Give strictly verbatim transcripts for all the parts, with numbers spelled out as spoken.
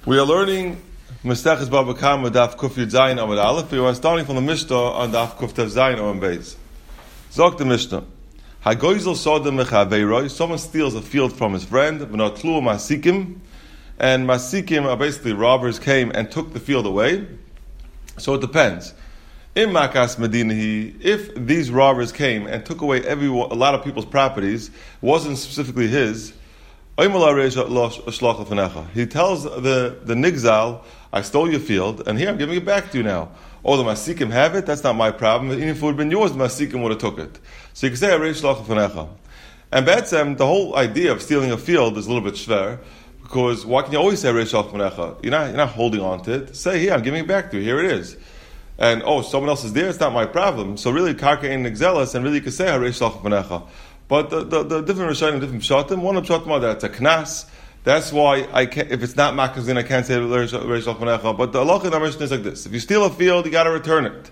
We are learning Mesteches Baba Kama Daf Kuf Yud Zayin Amud Aleph. We are starting from the Mishnah on Daf Kuf Tev Zayin Amud Beis. Zok the Mishnah. Hagoizel Sodem Mechaveiroi. Someone steals a field from his friend. V'notlu Masikim. And Masikim are basically robbers came and took the field away. So it depends. In Makas Medinahi, if these robbers came and took away every a lot of people's properties, wasn't specifically his. He tells the, the Nigzal, I stole your field, and here I'm giving it back to you now. Oh, the Masikim have it? That's not my problem. Even if it would have been yours, the Masikim would have took it. So you can say, Areish Shlach L'Fanecha. And Betzem, the whole idea of stealing a field is a little bit shver, because why can you always say Areish Shlach L'Fanecha? You're not, you're not holding on to it. Say, here, I'm giving it back to you. Here it is. And, oh, someone else is there? It's not my problem. So really, Karka ain't Nigzelas, and really you can say Areish Shlach L'Fanecha. But the, the, the different Rishonim, different Pshatim, one of Pshatim are that it's a Knas. That's why I can't, if it's not Makazin, I can't say Reish L'Fanecha. But the halacha in our Mishnah is like this. If you steal a field, you got to return it.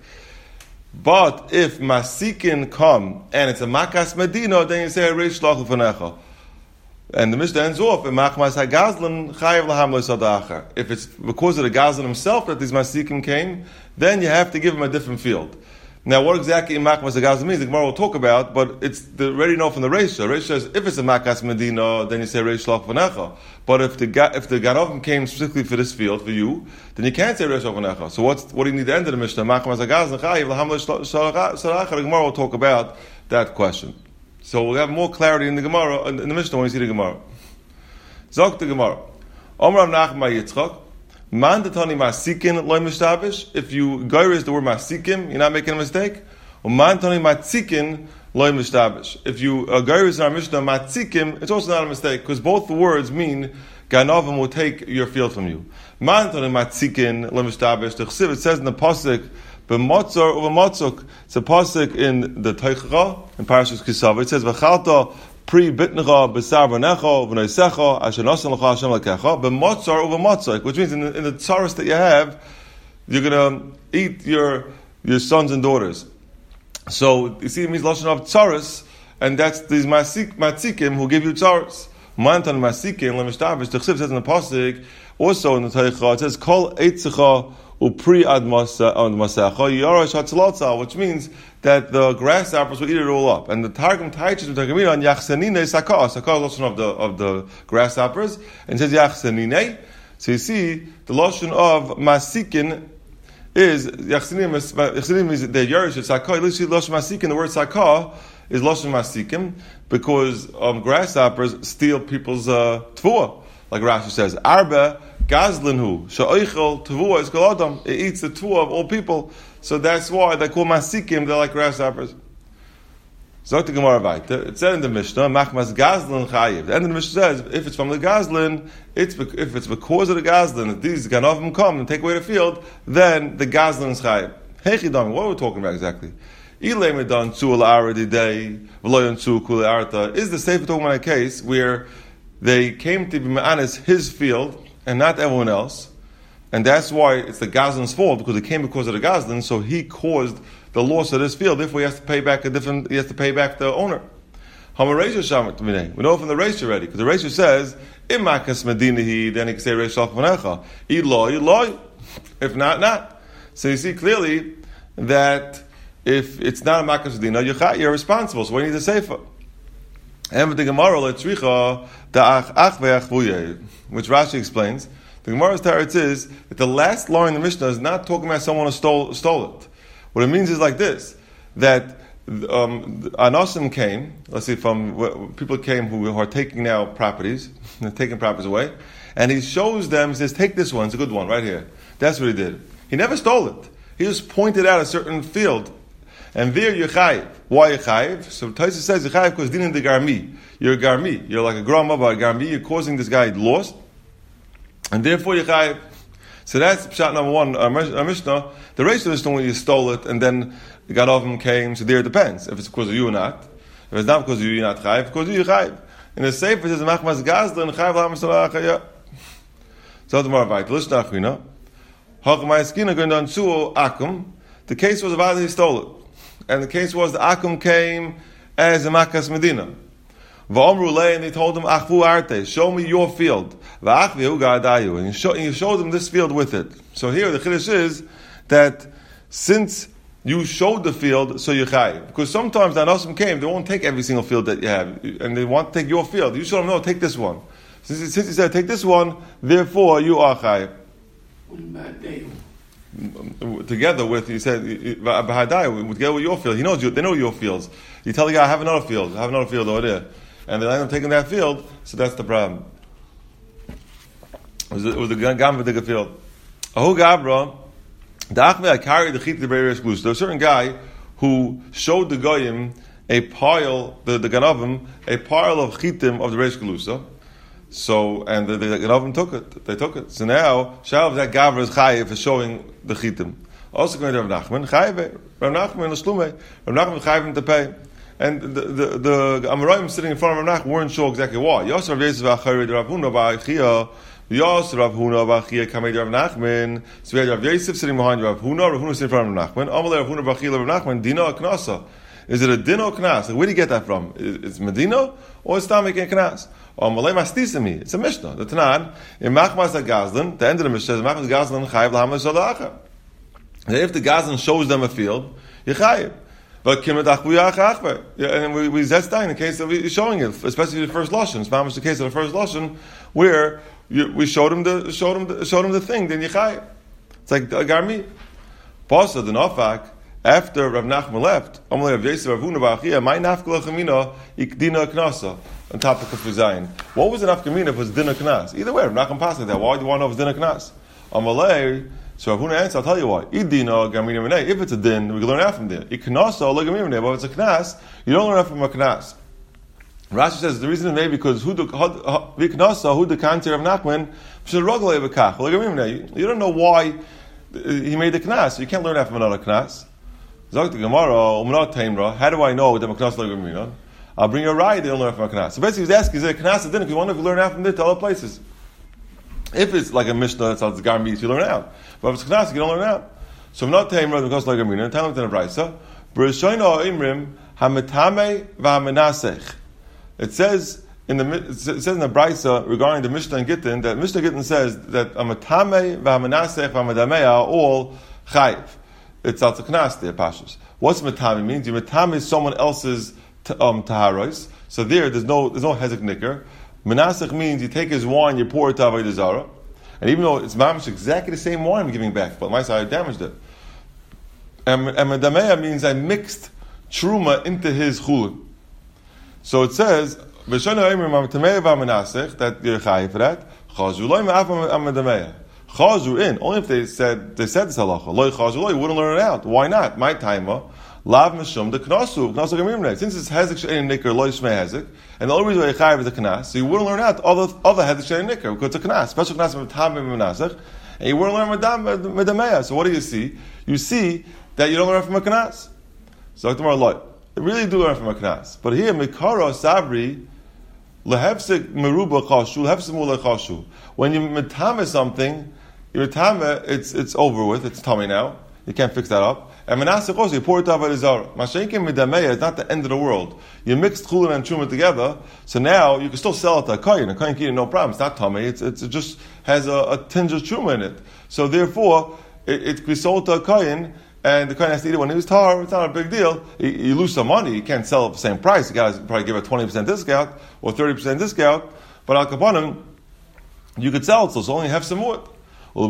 But if Masikin come and it's a Makas Medina, then you say Reish L'Fanecha. And the Mishnah ends off, in Machmas HaGazlan, Chayev L'ham L'Sadachar. If it's because of the Gazlan himself that these Masikim came, then you have to give him a different field. Now, what exactly Makmas HaGazlan means, the Gemara will talk about, but it's the already know from the Reisha. Reisha says, if it's a Makas Medina, then you say Reish L'Fanecha. But if the if the Ganovim came specifically for this field, for you, then you can't say Reish L'Fanecha. So what's, what do you need to end of the Mishnah? Makmas HaGazlan, Chayev L'ham L'Sadachar. The Gemara will talk about that question. So we'll have more clarity in the Gemara, in the Mishnah when we see the Gemara. Zok the Gemara. Omar Nachman Yitzchak. Mandatani masikin loy mishtabish. If you goyres the word masikim, you're not making a mistake. Or mandatani matzikin loy mishtabish. If you uh, goyres in our Mishnah matzikim, it's also not a mistake because both the words mean ganovim will take your field from you. Mandatani matzikin loy mishtabish. The Chsiv, it says in the pasuk b'motzor u'b'motzuk. It's a pasuk in the Teichra in Parashas Kisava. It says v'chalta pri bitnecha b'sar v'necha v'noisecha asher nosan l'cha Hashem l'kecha b'motzar u'v'motzak, which means in the, in the tzaras that you have, you're going to eat your your sons and daughters. So you see, it means lashon of tzaras, and that's these masik, matzikim who give you tzaras. Mantan masikim lemishtavish. The Chsiv says in the pasuk, also in the Teichah, it says kol eitzecha upri ad masecha yarash hatzalotza, which means that the grasshoppers will eat it all up. And the Targum teaches in Targumina on Yachsanine Sakah. Sakah is the lashon of the of the grasshoppers, and it says Yachsanine. So you see, the lashon of Masikin is Yachsanine. Yachsanine means the Yerush of Sakah. At least you see lashon Masikin. The word Sakah is lashon Masikim because um, grasshoppers steal people's uh, tfuah, like Rashi says. Arba Gazlinhu Sha'oichel Tvuah is called Adam. It eats the tfuah of all people. So that's why they call Masikim, they're like grasshoppers. Zok the Gemara weiter. It said in the Mishnah, Machmas Gazlan Chayiv. The end of the Mishnah says, if it's from the Gazlan, it's if it's because of the Gazlan that these Ganovim come and take away the field, then the Gazlan is Chayiv. Hechidam, what are we talking about exactly? Is the Sefer talking about a case where they came to be Ma'anis his field and not everyone else? And that's why it's the Gazlan's fault, because it came because of the Gazlan, so he caused the loss of this field. Therefore, he has to pay back a different. He has to pay back the owner. We know from the Reish already, because the Reish says, "Imakas Medinahi," then he can say Reish L'Fanecha. Eloi, Eloi. If not, not. So you see clearly that if it's not a Makas Medina, you're, you're responsible. So we need a sefer. And with the Gemara, Letzricha da'ach ach ve'ach, which Rashi explains. The Gemara's teretz is that the last line in the Mishnah is not talking about someone who stole, stole it. What it means is like this, that um, Anosim came, let's see, from people came who are taking now properties, they're taking properties away, and he shows them, he says, take this one, it's a good one, right here. That's what he did. He never stole it. He just pointed out a certain field. And there you're chayiv. Why you're chayiv? So Taisa says you're chayiv because dinin de garmi. You're a garmi. You're like a grandma by a garmi. You're causing this guy lost. And therefore you chayiv. So that's pshat number one. Our Mishnah, the Reish of the Mishnah when you stole it, and then the Ganovim came. So there it depends if it's because of you or not. If it's not because of you, you're not chayiv. Because of you, you're chayiv. In the Sefer it says machmas gazlan chayiv l'hamasalacha. So the Maravayt listen achina. Hachmayskina going down to akum. The case was about he stole it, and the case was the akum came as a makas medina. And they told him, Achvu arte, show me your field. And you, show, and you showed them this field with it. So here the chiddush is that since you showed the field, so you're chayiv. Because sometimes the Anasim came, they won't take every single field that you have, and they want to take your field. You show them, no, take this one. Since, since he said, take this one, therefore you are chayiv. Together with, he said, together with your field, he knows you, they know your fields. You tell the guy, I have another field, I have another field over there. And they end up taking that field, so that's the problem. It was a, it was a Gamvadiga field. Ahu Gabra, I carried the chit the Beirish Glus. There was a certain guy who showed the Goyim a pile, the, the Ganavim, a pile of chitim of the Reish Galusa. So, and the, the Ganavim took it. They took it. So now, Shalav that Gavra is chayiv for showing the chitim. Also going to Rav Nachman, chayiv, Rav Nachman is shlume. Rav Nachman chayiv him to pay. And the the, the Amoraim sitting in front of Rav Nachman weren't sure exactly why. Yosef Rav Yosef Achari Rav Huna Ba'achia. Yos Rav Huna Bachia Kamed Rav Nachman. So we had Rav Yosef sitting behind Rav Huna, Rav Huna sitting in front of Rav Nachman. Amalei Rav Huna Bachia Rav Nachman. Dina Knasa. Is it a Dina or Knas? Like, where do you get that from? Is it Medina or is Tamik and Knas? Amalei Mastisimi. It's a Mishnah. The Tanan in Machmas Gazlan. The end of the Mishnah is Machmas Gazlan Chayiv Lahamas Shalacha. If the Gazlan shows them a field, you Chayiv. But and we we zestain in the case of showing it, especially the first lashon. It's not much the case of the first lashon where you, we showed him the showed him the, showed him the thing. Then Yechai, it's like Garmi. Pasa the Nafak after Rav Nachman left. Amalei Rav Yosef Rav Huna Ba'achia. My nafkala chamina ikdina knasa on topic of Fuzayin. What was the nafkamina if it was dina knas? Either way, Rav Nachman passed that. Why do you want to know if it's dina knas? Amalei. So Rav Huna answered, I'll tell you why. If it's a din, we can learn out from there. But if it's a knas, you don't learn out from a knas. Rashi says the reason is maybe because who the viknasa, who the kantir of Nachman, you don't know why he made the knas. You can't learn out from another knas. How do I know that a knas? I'll bring you a ride, they don't learn from a knas. So basically he's asking, is there a knas or din? If you want to learn out from there to other places. If it's like a Mishnah, it's like Garmi, you learn it out. But if it's Knas, you don't learn it out. So I'm not telling you because like a Mina, tell him to the Brisa. B'rishoino imrim hametame v'hamenasech. It says in the it says in the Brisa regarding the Mishnah and Gittin that Mishnah Gittin says that hametame v'hamenasech v'hamedameh are all chayiv. It's also Knas there, Pashas. What's metame means? You metame is someone else's um, taharos. So there, there's no there's no hezek nicker. Menasech means you take his wine, you pour it to Avodah Zarah, and even though it's mamish exactly the same wine I'm giving back, but my side I damaged it. And Medameya means I mixed truma into his chulin. So it says V'shana Omer Mamatamei v'Menasech that you're chayiv for that. Chazu loy me'af Medameya. Chazu in only if they said they said this halacha. Loy chazu loy, you wouldn't learn it out. Why not? My timer. Lav mishum the knasu knasu gemimne. Since it's hezek she'en nicker loy shmei hezek, and the only reason why chayiv is the knas, so you wouldn't learn out other other hezek she'en nicker because it's a knas, special knas with tam and menasech, and you wouldn't learn medam medameya. So what do you see? You see that you don't learn from a knas. So tomorrow loy, you really do learn from a knas. But here mikara sabri lehefsek meruba chashu lehefsek mula chashu. When you metame something, you metame it's it's over with. It's tummy now. You can't fix that up. And Menasech also, you pour it to Avodah Zarah. Mashenkim Midameya is not the end of the world. You mixed Chulin and Truma together, so now you can still sell it to a Kohen. A Kohen can eat it, no problem. It's not tummy. It's, it's, it just has a, a tinge of Truma in it. So therefore, it, it can be sold to a Kohen, and the Kohen has to eat it when he was tar. It's not a big deal. You, you lose some money. You can't sell it for the same price. You got to probably give a twenty percent discount or thirty percent discount. But Al Kapanim, you could sell it, so it's only have some more. And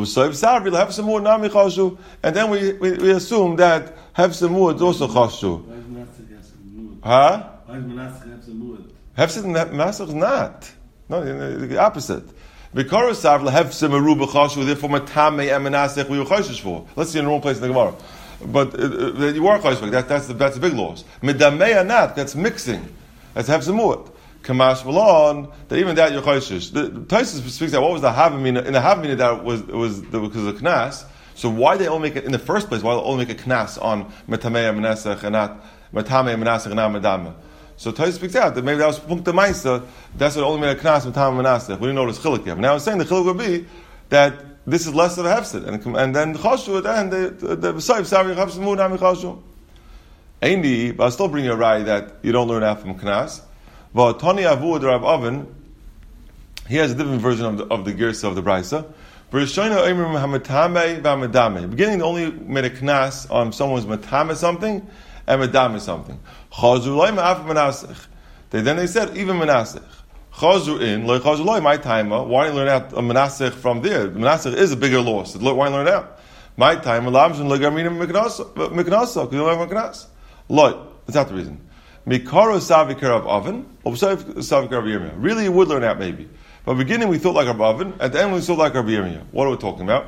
then we, we, we assume that Hefsemud is also chashu. Why is Menasech Hefsemud? Huh? Why is Menasech Hefsemud? Hefsemud is not. No, the opposite. Because Hefsemaru b'chashu, therefore Matame and Menasech we were chashish for. Let's see in the wrong place in the Gemara. But uh, you are chashish for that. That's the that's the big loss. Medameya not. That's mixing. That's Hefsemud. Kamash Malon, that even that you're chayshish. The Taisus speaks that what was the Havamina, in the Havamina that was, it was the, because of the Knas, so why they only make it, in the first place, why they only make a Knas on Metamei Menasech and not Metamei Menasech and not Medama? So Taisus speaks out that maybe that was Punkta Maisa, that's what only made a Knas Metamei Menasech. We didn't know this Chilik yet. Now I'm saying the Chilik would be that this is less of a Hefsid, and, and then the Chashu at the end, the B'sayv, Savi, Chafs, Munami Chashu. Ain't but I'll still bring you a ride that you don't learn out from Knas. V'atani avu the Rav Oven, he has a different version of the, of the Girsa of the Brisa. Beginning, they only made a knas on someone's matame something and madame something. They, then they said, even menasech. Chazu in, loy chazu loy, my timer. Why don't you learn out a menasech from there? Menasech is a bigger loss. Why don't you learn out? My timer, lamshin legamina miknasa, because you don't have miknas. Loy, that's not the reason. Mikaro savikar of oven, or savikar of yirmiyah. Really, you would learn out maybe. But beginning we thought like Rav Oven, at the end we thought like Rav Yirmiyah. What are we talking about?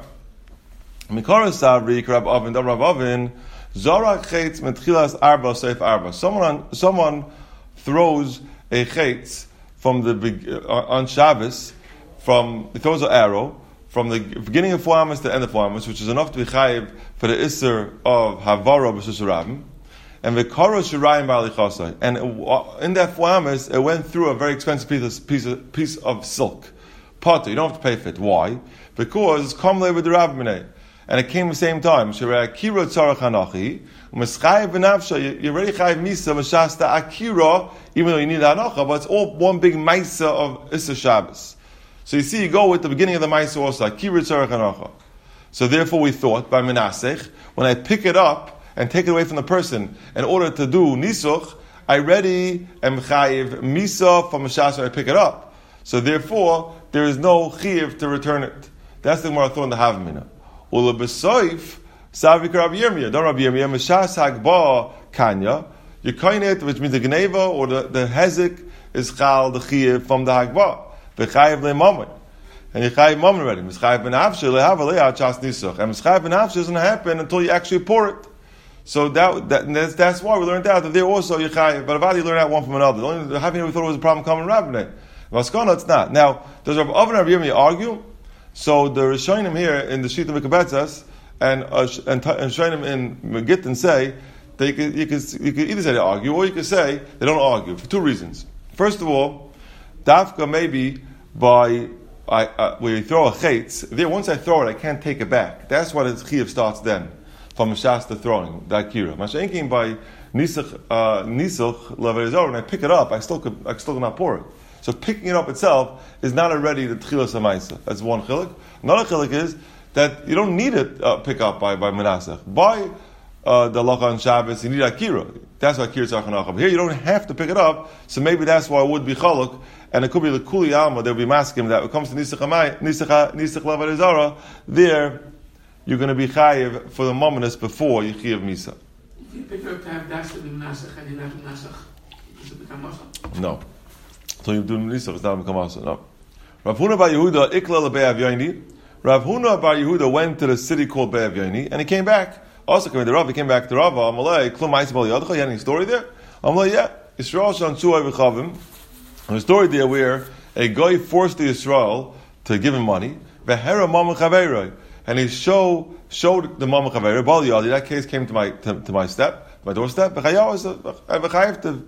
Mikara Savri, Rav Oven, Dam Rav Oven, Zara Chetz Metchilas Arba Seif Arba. Someone, someone throws a chetz from the uh, on Shabbos, from he throws an arrow from the beginning of four amos to the end of four amos, which is enough to be chayiv for the isser of Havara b'Shus Rabim. And Vikara Shirayim Ba'alichasai. And in that four amos, it went through a very expensive piece of, piece of, piece of silk. Potter, you don't have to pay for it. Why? Because it's Kamle with the Rabbinate. And it came at the same time. Shirei Akira Tzarach Hanachi. U'Meschayv V'navsha. You already chayiv Misa Meshasta Akira, even though you need Hanacha, but it's all one big Maisa of Issa Shabbos. So you see, you go with the beginning of the Maisa also, Akira Tzarach Hanacha. So therefore we thought, by Menasech, when I pick it up, and take it away from the person in order to do nisuch, I ready am chayiv misa from a shas when I pick it up. So therefore, there is no chayiv to return it. That's the Gemara thought in the Havamina. Ula b'soif savik Rabbi Yirmiyah. Don't Rabbi Yirmiyah. Meshas hagba kanya. You coin it, which means the gneva or the, the hezik is chal the chayiv from the hagba. V'chayiv le'mamen. And you chayiv mamen already. Mischayiv b'nafshe le'hava le'at shas nisuch. And mischayiv b'nafshe doesn't happen until you actually pour it. So that, that that's, that's why we learned out that there also Yechayiv, but about you learn out one from another. The only having we thought it was a problem coming Rabbinate. Maskana, it's not. Now, does Rav Oven and Rav Yirmiyah argue? So the Rishonim here in the Shita Mekabetzas and uh, and and Rishonim in Megittin say that you could, you could you could either say they argue or you could say they don't argue for two reasons. First of all, Dafka maybe by I, uh, where you throw a chetz there. Once I throw it, I can't take it back. That's why the Chiyav starts then. From Shasta throwing, the Akira. Mashenkin by Nisach uh, Nisach Levezor, and I pick it up, I still could I still cannot pour it. So picking it up itself is not already the Tchilas HaMaisa. That's one chilik. Another chilik is that you don't need it uh, pick up by by Menasech. By uh, the Lacha on Shabbos, you need Akira. That's why Akira Tzarchanachah. Here you don't have to pick it up, so maybe that's why it would be chaluk, and it could be the Kuli Alma. They'll be masking that when it comes to Nisach Nisach Nisach Levezor, there. You're going to be chayiv for the momentus before you chayiv misa. If you pick up to have das to the nasach and you not nasach, does it become muscle? No. So you do nisach, it's not become muscle. No. Rav Huna bar Yehuda ikla leBe'av Yaini. Rav Huna bar Yehuda went to the city called Be'av Yaini, and he came back. Also came to Rav. He came back to Rav. Amalei klum ma'is bal yadcha. You had any story there? Amalei, yeah. Yisrael shan tzuay v'chavim. There's a story there where a guy forced the Yisrael to give him money. V'hera mamu chaveiroi. And he show, showed the Mama Chaveri, Bal Yadi, that case came to my to, to my step, my doorstep. And I was Mechayiv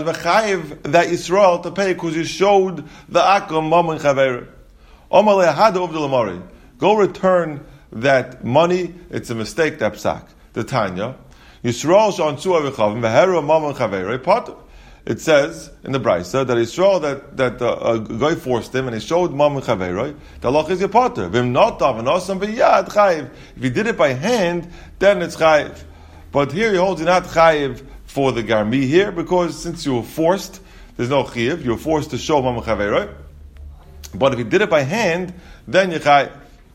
that Yisrael to pay because he showed the Akum Mama Chaveri. Omale Hada of the Lamari. Go return that money, it's a mistake, that psak. The Tanya. Yisrael Shan Tzua V'chavim, V'hera Mama Chaveri, Potter. It says in the Brisa that Yisrael that that uh, a guy forced him and he showed Mam Chaveroi. The loch is your potter. Vim not avanosam b'yad chayiv. If he did it by hand, then it's chayiv. But here he holds you not chayiv for the garmi here because since you were forced, there's no chayiv. You were forced to show Mam Chaveroi. But if he did it by hand, then you chayiv.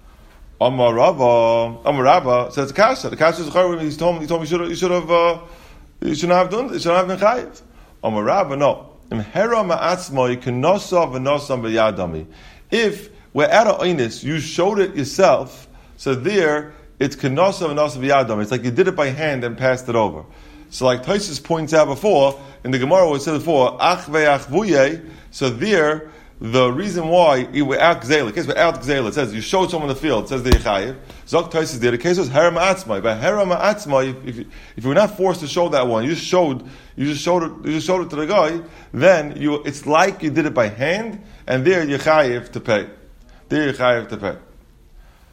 Amar Rava, Amar Rava says the kasha. The kasha is chayiv. He told me. He told me you should have. You should have. Uh, you shouldn't have done. You shouldn't have been chayiv. Amarava, no. If we're at a oinis, you showed it yourself, so there it's kenosa v'nosa v'yadam. It's like you did it by hand and passed it over. So like Tosfos points out before, in the Gemara we said before, ach ve'ach vuye, so there, the reason why you were out gzela, case we're out gzela, it says you showed someone in the field, it says the Yechayiv. Zok Tosfos there, the case was hera ma'atzmai. But hera ma'atzmai, if, if, you, if you were not forced to show that one, you just showed, you just showed it, you just showed it to the guy, then you, it's like you did it by hand, and there Yechayiv to pay. There Yechayiv to pay.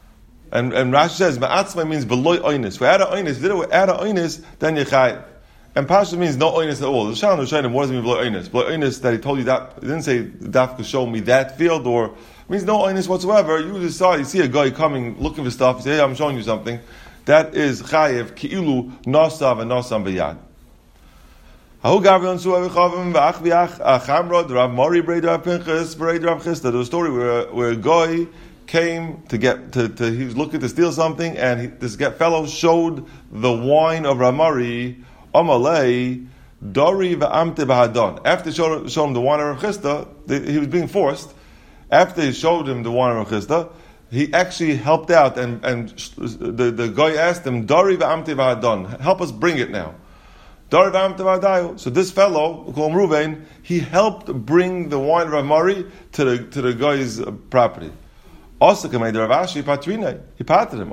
And and Rashi says ma'atzmai means beloy oinis. We're at a oinis, did it, we're at a oinis, then Yechayiv. And Pasha means no oinus at all. The Shana Shana, what does it mean below oinus? Below oinus that he told you that, he didn't say Dafka show me that field, or it means no oinus whatsoever. You decide, you see a guy coming looking for stuff, you say, hey, I'm showing you something. That is chayev ki'ilu nasav and nasam b'yad. Ahu Gabriel Suav Chavim v'ach v'ach achamrod Rav Mori Brei Rav Pinchas Brei Rav Chisda. There was a story where where a guy came to get to, to he was looking to steal something, and he, this fellow showed the wine of Rav Mori Amalei Dori v'amte b'hadon. After he showed, showed him the wine of Rav Chisda, he was being forced. After he showed him the wine of Rav Chisda, he actually helped out, and and the, the guy asked him, Dori v'amte b'hadon, help us bring it now. So this fellow, we call him Ruvain, he helped bring the wine of Rav Mari to the to the guy's uh, property. Also, he patted him.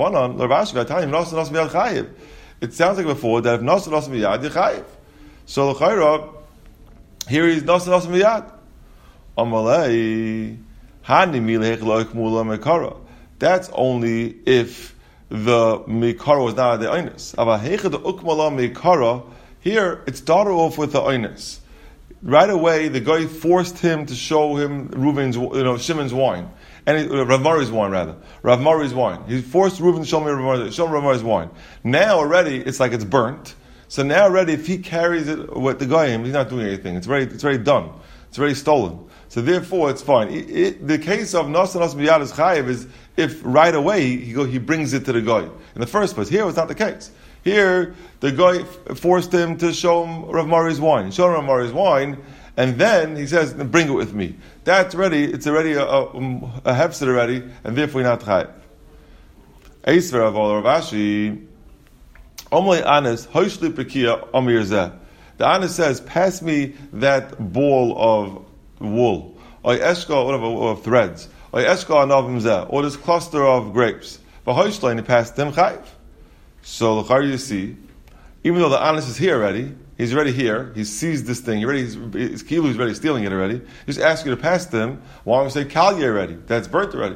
It sounds like before that if Nasa Nasa Miyad, Yechayiv. So l'chayra, here he's Nasa Nasa Miyad. Amalei Hani Milech Loik Mula Mekara. That's only if the Mikara was not the Oinus. The Ukmala Mikara, here it started off with the Oinus. Right away, the guy forced him to show him Reuven's, you know, Shimon's wine. And he, uh, Rav Mari's wine, rather. Rav Mari's wine. He forced Reuven to show me Rav Mari's, show me Rav Mari's wine. Now already, it's like it's burnt. So now already, if he carries it with the guy, he's not doing anything. It's already, it's already done. It's already stolen. So therefore, it's fine. It, it, the case of Nasa Nasa B'yad is Chayiv is if right away he go, he brings it to the guy. In the first place, here it's not the case. Here, the guy f- forced him to show him Rav Mari's wine. Show him Rav Mari's wine, and then he says, bring it with me. That's already, it's already a, a, a hefset already, and therefore not Chayiv. Eisver of all Rav Ashi, Omle Anis, Hoshli Pekia Amir Zeh. The Anis says, pass me that ball of wool, or eshka, whatever, or threads, or eshka anavim zeh, or this cluster of grapes. But Hoshlein, he passed them chayiv. So l'chari, you see, even though the Anis is here already, he's already here, he sees this thing, he already, his, his kilu is already stealing it already, just ask you to pass them, why don't we say kalye already? That's burnt already.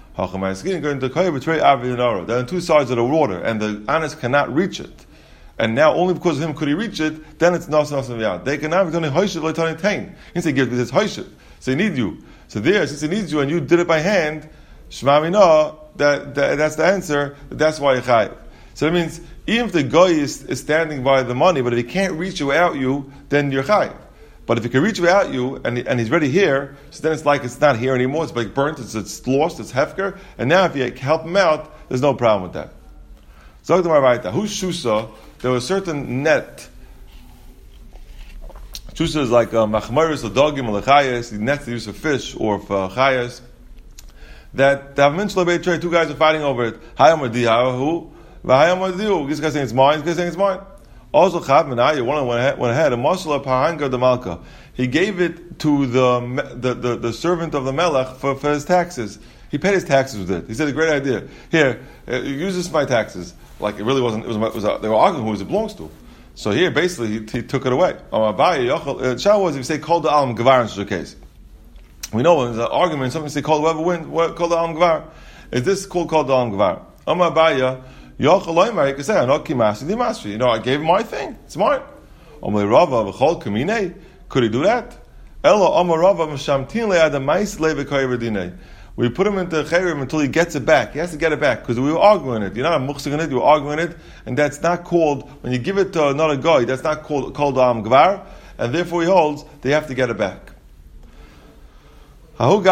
They're on two sides of the water, and the Anis cannot reach it. And now, only because of him could he reach it, then it's Nasa Nasa Miyad. They can now, it's only Hoshit Loitani Tain. He said, give this Hoshit. So he needs you. So there, since he needs you and you did it by hand, Shema Mina, that, that, that's the answer, that's why you're Chayiv. So that means, even if the guy is, is standing by the money, but if he can't reach you without you, then you're Chayiv. But if he can reach without you, and, and he's already here, so then it's like it's not here anymore, it's like burnt, it's, it's lost, it's hefker, and now if you help him out, there's no problem with that. So who's Shusa? There was a certain net. Shusa is like machmaris or dogim or lechayas. The nets they use for fish or for chayas. That the Avminch trade, two guys are fighting over it. Hayamadiyahu, v'hayamadiyu. This guy saying it's mine. This guy saying it's mine. Also, Chav Menaya, one went ahead, went ahead. And Moshe Pahanga de Malka, he gave it to the the, the, the servant of the Melech for, for his taxes. He paid his taxes with it. He said, a great idea. Here, uh, use this for my taxes. Like, it really wasn't, it was, it was a, they were arguing who it belongs to. So here, basically, he, he took it away. Shah was, if you say, call the Alam Gvar in such a case. We know when there's an argument, something say, call whoever wins, call the Alam Gvar. Is this called called the Alam Gvar? Amar Abaya, Yochaloimar, he could say, Anok Kimasi Dimasri. You know, I gave him my thing. It's mine. Amar Rava, V'chol Kamine. Could he do that? Elo Amar Rava, M'shamtin le'ad mais le'v'koyer dinei. We put him into chayrim until he gets it back. He has to get it back because we were arguing it. You're not a muksig on it. You were arguing it, and that's not called when you give it to another guy. That's not called called am gvar, and therefore he holds they have to get it back. There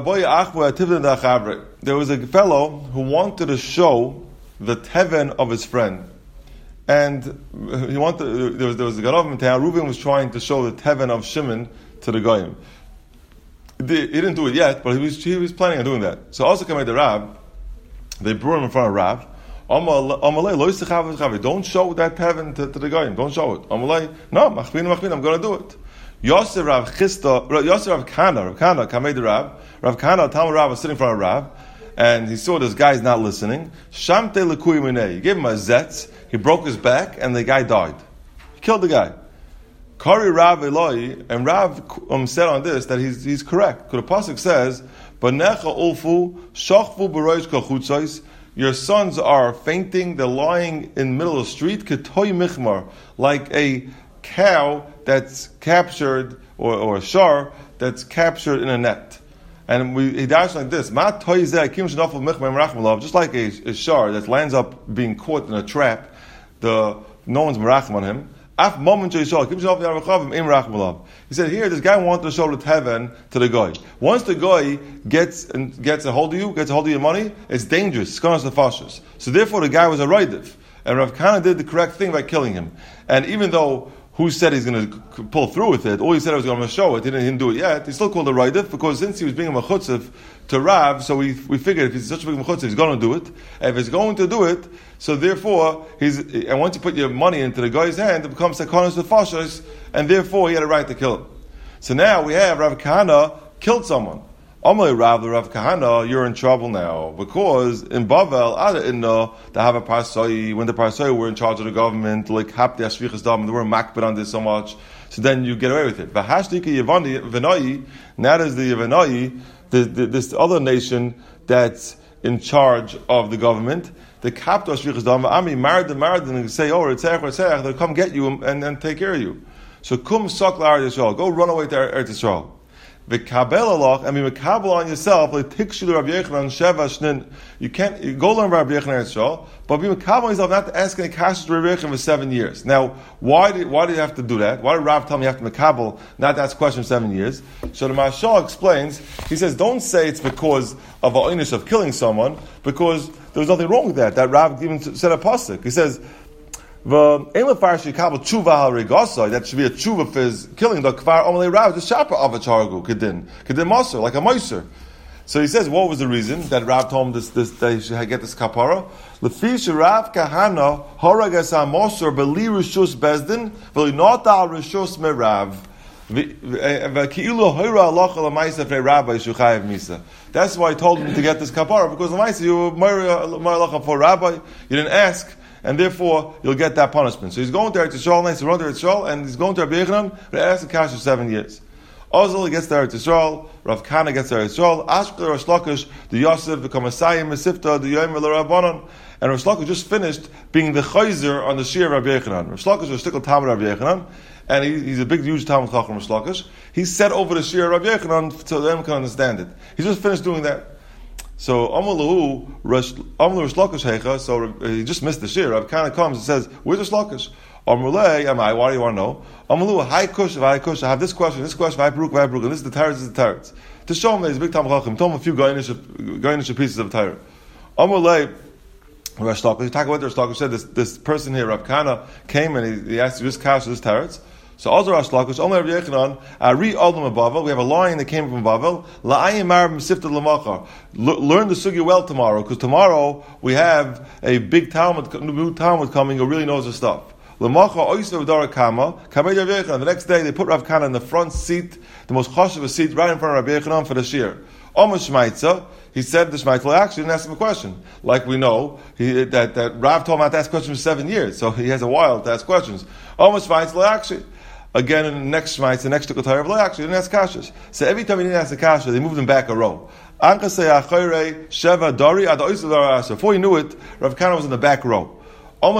was a fellow who wanted to show the teven of his friend, and he wanted. There was there was a Garav in town. Reuven was trying to show the teven of Shimon to the goyim. He didn't do it yet, but he was he was planning on doing that. So also came the Rav. They brought him in front of Rav. Don't show that heaven to, to the guy. Don't show it. Amalei, no, machmin, machmin. I'm going to do it. Yosef Rav Chista, Yosef Rav Kana, Rav Kana, Kamei the Rav. Rav Kana, Talmud Rav was sitting in front of Rav, and he saw this guy's not listening. Shamte lekui minei. He gave him a zetz. He broke his back, and the guy died. He killed the guy. Kari Rav Eloi, and Rav um, said on this that he's he's correct. Because the pasuk says, "Banecha ulfu shachvu b'roish kachutzos your sons are fainting, they're lying in the middle of the street, ketoy michmar, like a cow that's captured, or, or a shar that's captured in a net. And we, he dashed like this, Ma toizeh kim shenafel michmar merachim, just like a, a shar that lands up being caught in a trap, the no one's merachim on him. He said, here, this guy wanted to show the heaven to the guy. Once the guy gets and gets a hold of you, gets a hold of your money, it's dangerous. It's going to the fashas. So therefore, the guy was a roidiv. And Rav Kahana did the correct thing by killing him. And even though who said he's going to pull through with it, all he said I was going to show it, he didn't, he didn't do it yet, he still called a roidiv, because since he was being a mechutzev to Rav, so we we figured if he's such a big mechutzev, he's going to do it. And if he's going to do it, so therefore, he's, and once you put your money into the guy's hand, it becomes sekonos with fashos, and therefore he had a right to kill him. So now we have Rav Kahana killed someone. Amalei Rav, the Rav Kahana, you're in trouble now, because in Bavel, Ada Inna, they have a parsai, when the parsai were in charge of the government, like Hapti Ashvichas Dam, they were makbid on this so much, so then you get away with it. Vahashtika Yevani, now there's the Yevanai, this other nation that's in charge of the government, the Kapto Ashvichas Dam, Ami, married the married, and they say, oh, Ritzach, Ritzach, they'll come get you and then take care of you. So kum sakla Eretz Yisrael, go run away to Eretz Yisrael. V'kabel alach, I mean, v'kabel on yourself, like tikshu the Rabbi Yochanan sheva shnin. You can't you go learn Rabbi Yochanan Eretz Yisrael, but be mekabel on yourself not to ask any kashrus to Rabbi Yochanan for seven years. Now, why did why did you have to do that? Why did Rav tell me you have to mekabel not to ask questions for seven years? So the Mashal explains. He says, don't say it's because of an einish of killing someone, because there was nothing wrong with that. That Rav even said a pasuk. He says, that should be a tshuva for his killing. The kfar omelei Rav, the shapa of a chargu kedin kedin maser, like a meiser. So he says, what was the reason that Rav told him this, this that he should get this kapara? Lefish Rav Kahana horagas amoser beli rishus bezdin v'li not al rishus merav. That's why I told him to get this kapara, because the Maisa, you were for rabbi, you didn't ask, and therefore you'll get that punishment. So he's going to Eretz Yisrael, nice to run to Eretz Yisrael, and he's going to Rabbi Yochanan, but he asks the cash for seven years. Ozil gets to Eretz Yisrael, Rav Kahana gets to Eretz Yisrael, Ashkel Rosh Lakish, the Yosef, the Kamasayim, Mesifta, the Yom Rabbanon, and Rosh Lakish just finished being the chayzer on the Shir of Rabbi Yochanan. Rosh Lakish was a stickle Talmud of Rabbi Yochanan, and he, he's a big, huge Talmud Chacham Rosh Lakish. He said over the Shir of Rabbi Yochanan so them can understand it. He just finished doing that. So Amalahu Rosh Rosh Lakish Hecha. So he just missed the Shir. Rav Kahana comes and says, "Where's Rosh Lakish?" Amrulei, am I? Why do you want to know? Amalu, hi kush, hi kush. I have this question, this question, hi bruk, hi bruk, and this is the Torah, this is the Torah. To show him that he's a big Talmud Chacham, told him a few Gainish pieces of Torah. Amrulei, Rosh Lakish, talk about Rosh Lakish said this this person here, Rav Kahana, came and he, he asked you this kash, this Torah. So also Rosh Lakish, Omer Rabbi Yochanan, Ari Olam Bavel. We have a line that came from Bavel. La'ayim Marab Sifta L'Machar. Learn the sugya well tomorrow, because tomorrow we have a big Talmud, new Talmud coming who really knows the stuff. The next day they put Rav Kahana in the front seat, the most chashuv seat, right in front of Rabbi Yochanan for the shir. Omer Shmaitza, he said the Shmaitza actually didn't ask him a question. Like we know, he, that, that Rav told him not to ask questions for seven years, so he has a while to ask questions. Omer Shmaitza actually. Again, in the next Shmaitza, the next Shtukot Torah, actually didn't ask kashas. So every time he didn't ask the kasha, they moved him back a row. Before he knew it, Rav Kahana was in the back row. That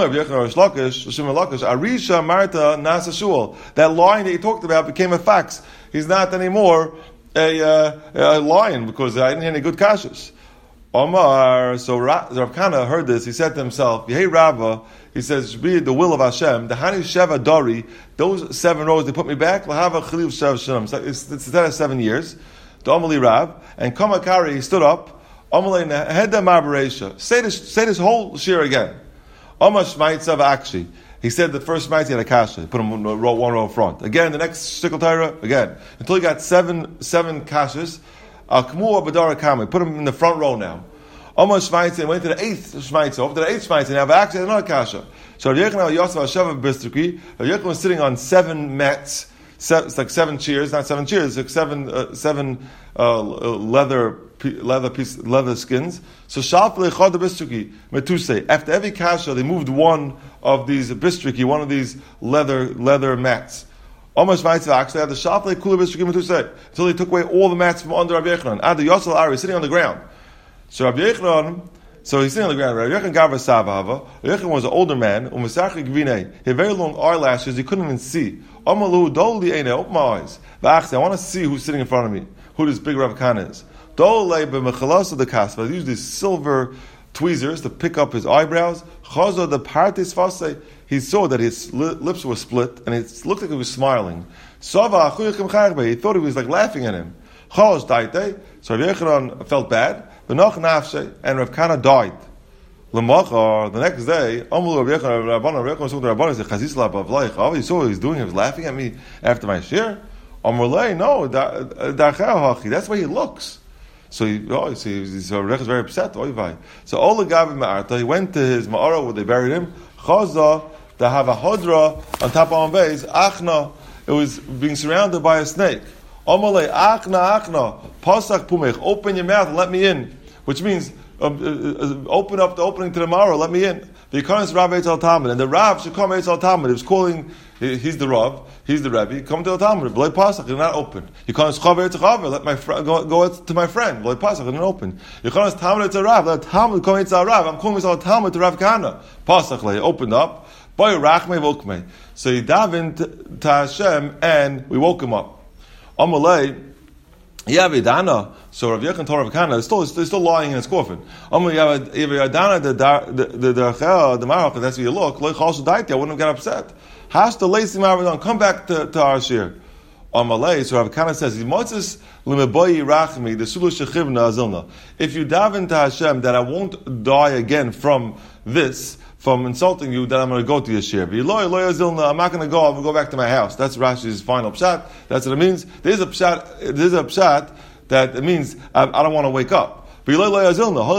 line that you talked about became a fax. He's not anymore a, uh, a lion because I didn't hear any good kashas. Omar, so Rav Kahana heard this. He said to himself, "Hey Rava," he says, "Be the will of Hashem. The Hani Sheva Dori, those seven rows they put me back. Lahava Chaliv Sheva Shem. It's instead of seven years." The Omali Rav and Kamakari, he stood up. Omalei Heda Marbaresha. Say this, say this whole shir again. Omar Shmaitzav Akshi. He said the first Shmaitz he had a kasha. He put him in row, one row front. Again, the next Shtikl Torah, again. Until he got seven seven kashas. Al K'mu Abadara Kami. Put him in the front row now. Omar Shmaitz and went to the eighth Shmaitz. Over to the eighth Shmaitz and have actually another kasha. So Rav Yochanan Yosef Hashem Bistruki. Rav Yochanan was sitting on seven mats. It's like seven chairs, not seven chairs. It's like seven uh, seven uh, leather. leather piece, leather skins. So Shalfle Chod Bistruki Metuse. After every kasha, they moved one of these bistruki, one of these leather leather mats. Almost Shmaitza actually had the Shalfle Kula Bistruki Metuse until they took away all the mats from under Rabbi Yochanan. Ad the Yosel Ari sitting on the ground. So Rabbi Yochanan So he's sitting on the ground. Rav Yechon Gavra Savahava. Rav Yechon was an older man. Umasachik Gvinei. He had very long eyelashes. He couldn't even see. Amalu Doli Eine. Open my eyes. V'achsi. I want to see who's sitting in front of me. Who this big Rav Kana is. Dole b'mechalas of the kasva. He used these silver tweezers to pick up his eyebrows. Chazo the partis fasei. He saw that his li- lips were split, and it looked like he was smiling. Sava achuyichem charbe. He thought he was like laughing at him. Chalos daite. So Rav Yechon felt bad. V'noch nafshe, and Rav Kana died. L'machar, the next day, Amul Rav Yechon, Rav Yechon, Rav Yechon saw the Rabbanan, said, Chazis la bavleich. Oh, you saw what he was doing? He was laughing at me after my shir? Amrulei, no, da'acheh hachi. That's why he looks. So he, oh, so he, so Rav Yechon is very upset. Oivai. So all the Gavi Ma'arta, he went to his Ma'ara where they buried him. Chaza, to have a hodra on top of Ambez, Achna, it was being surrounded by a snake. Amalei, Achna, Achna, Pasach Pumech, open your mouth and let me in. Which means, um, uh, uh, open up the opening to the Ma'ara, let me in. The Yikonis Rav Eitz al Talmud, and the Rav should come Eitz al Talmud. He was calling, he, he's the Rav, he's the Rebbe, come to the Talmud, B'lei Pasach, you're not open. Yikonis Chav Eitz Chav, let my friend, go, go to my friend, B'lei Pasach, you're not open. Yikonis Talmud Eitz Rav, let Talmud come Eitz al Rav, I'm calling Eitz al Talmud to Rav Kana. Pasach, he opened up, Boy Rachmei Vokmei. So he davened to Hashem, and we woke him up. Amalei, Yavidana. So Rav Yechon told Rav Kana, he's still, he's still lying in his coffin. Amalei Yavidana, the the the the Marach, that's where you look. Like also died there, I wouldn't have got upset. Has to lacy Maravan, come back to, to our shir. Amalei, so Rav Kana says, Yimotzis limeboyi rachmi, the sulu shechivna azilna. If you daven to Hashem that I won't die again from this, from insulting you, that I'm going to go to Yeshir. I'm not going to go, I'm going to go back to my house. That's Rashi's final pshat. That's what it means. There's a pshat, there's a pshat that it means I, I don't want to wake up. Because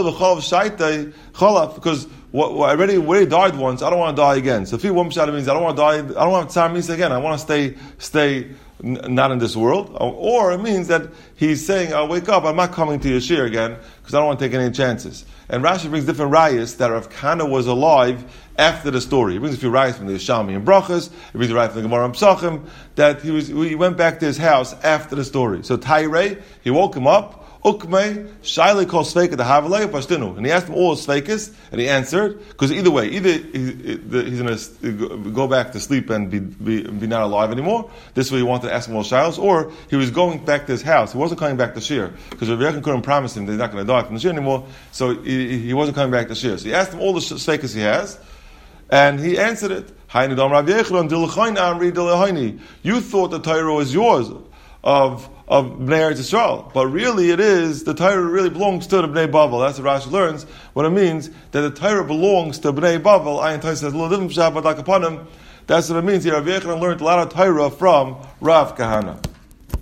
what, what, I already, already died once, I don't want to die again. So if one pshat means I don't want to die, I don't want to tsar misa again. I want to stay, stay n- not in this world. Or it means that he's saying, I'll wake up, I'm not coming to Yeshir again, because I don't want to take any chances. And Rashi brings different rayas that Rav Kana was alive after the story. He brings a few rayas from the Yeshami and Brachas. He brings a rayas from the Gemara and Psachim that he was he went back to his house after the story. So Tairei, he woke him up. Ukmei Shaili called Sveika the Havalei Pashtinu, and he asked him all his Sveikas, and he answered because either way, either he, he's going to go back to sleep and be, be be not alive anymore. This way, he wanted to ask him all Shilos, or he was going back to his house. He wasn't coming back to Shir because Rav Yechon couldn't promise him that he's not going to die from the Shir anymore. So he, he wasn't coming back to Shir. So he asked him all the Sveikas he has, and he answered it. You thought the Torah was yours of of Bnei Eretz Yisrael, but really it is, the Torah really belongs to the Bnei Bavel. That's what Rashi learns, what it means, that the Torah belongs to Bnei Bavel. Ayin Torah says a little different, but like upon him, that's what it means here. Rav Yechon learned a lot of Torah from Rav Kahana.